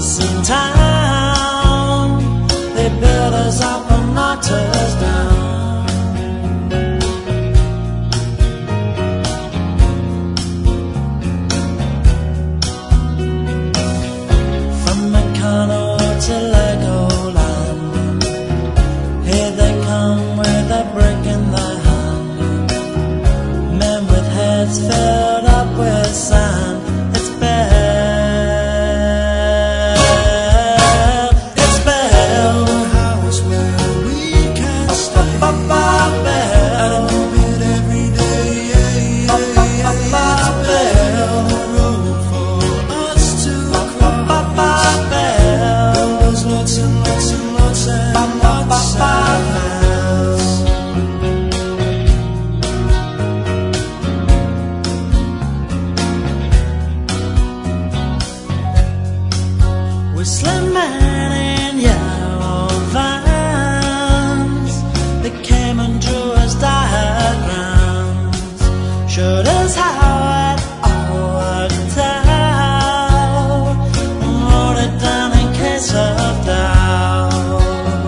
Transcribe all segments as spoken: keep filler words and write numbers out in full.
us in town. They build us up and knocked us down. From Meccano to Legoland, here they come with a brick in their hand. Men with heads filled up with sand. It's bad. Whistling men in yellow vans, they came and drew us diagrams, showed us how it all worked out, and wrote it down in case of doubt.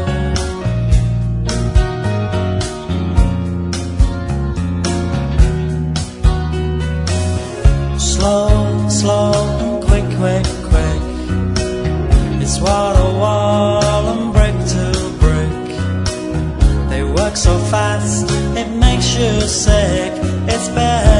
Slow, slow, and quick, quick, quick. It's wall to wall and brick to brick. They work so fast, it makes you sick. It's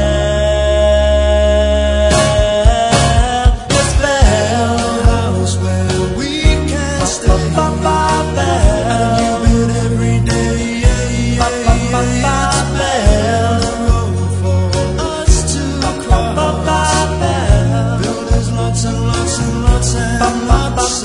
bad. It's bad. A house where we can stay. And give it every day. It's bad. The road for us to cross. Builders lots and lots and lots and lots.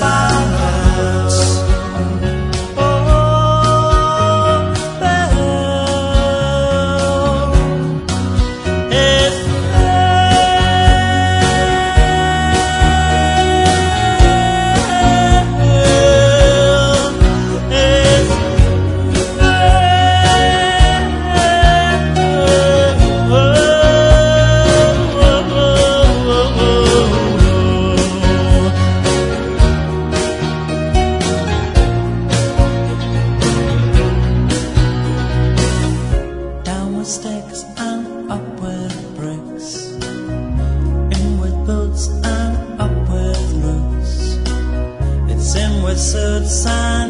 Sticks and up with bricks, in with boots and up with roots. It's in with suits and